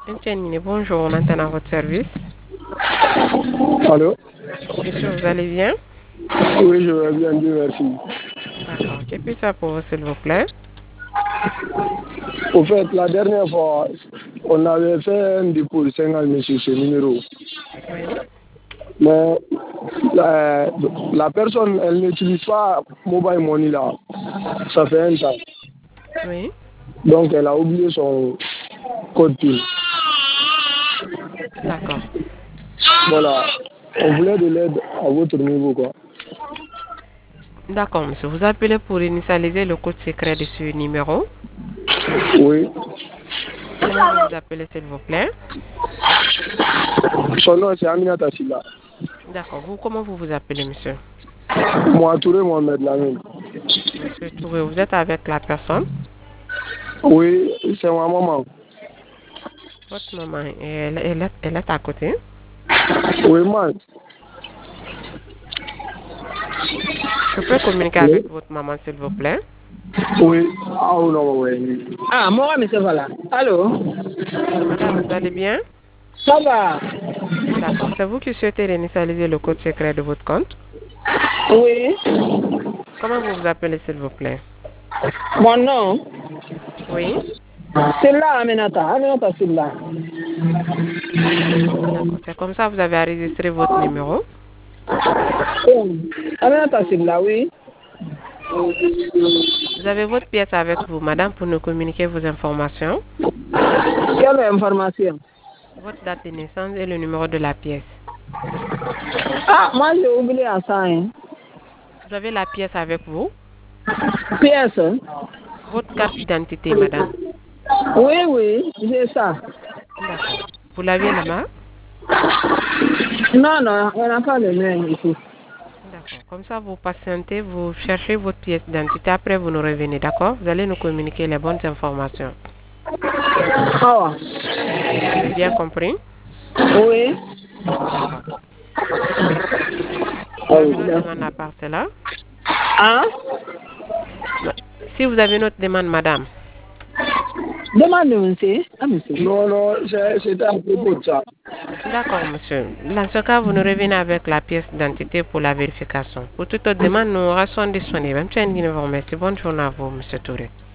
Etienne, bonjour, on entend à votre service. Allô? Monsieur, vous allez bien? Oui, je vais bien, Dieu merci. D'accord. Que puis ça pour vous, s'il vous plaît? Au fait, la dernière fois, on avait fait un dépôt de 50 000 sur ce numéro. Oui. Mais la personne, elle n'utilise pas Mobile Money là. Ça fait un temps. Oui. Donc, elle a oublié son code PIN. D'accord. Voilà. On voulait de l'aide à votre niveau, quoi. D'accord, monsieur. Vous appelez pour initialiser le code secret de ce numéro. Oui. Comment vous vous appelez, s'il vous plaît? Son nom, c'est Aminata Silla. D'accord. Comment vous vous appelez, monsieur? Moi, Touré Mohamed Lamine. Monsieur Touré, vous êtes avec la personne? Oui, c'est ma maman. Votre maman, elle est à côté? Oui, man. Je peux communiquer Oui. avec votre maman, s'il vous plaît? Oui. Ah, non, oui. Ah, moi, monsieur, voilà. Allô? Madame, vous allez bien? Ça va? D'accord. C'est vous qui souhaitez initialiser le code secret de votre compte? Oui. Comment vous vous appelez, s'il vous plaît? Mon nom? Oui. C'est là, Aminata. Aminata, c'est là. D'accord. C'est comme ça que vous avez enregistré votre numéro. Aminata, c'est là, oui. Vous avez votre pièce avec vous, madame, pour nous communiquer vos informations, Quelle information? votre date de naissance et le numéro de la pièce. Ah, moi, j'ai oublié ça, hein. Vous avez la pièce avec vous, Pièce? votre carte d'identité, madame. Oui, oui, j'ai ça. D'accord. Vous l'avez là-bas? Non, non, on n'a pas le même ici. D'accord. Comme ça, vous patientez, vous cherchez votre pièce d'identité, après vous nous revenez, d'accord? Vous allez nous communiquer les bonnes informations. Ah, J'ai bien compris? oui. D'accord. Vous Ah, avez oui. une autre demande à part cela? Hein? Si vous avez une autre demande, madame. Demande, monsieur. Ah, monsieur. Non, non, c'était à propos de ça. D'accord, monsieur. Dans ce cas, vous nous revenez avec la pièce d'identité pour la vérification. Pour toute autre demande, nous restons disponibles. Monsieur Nguyen, vous remercie. Bonne journée à vous, monsieur Touré.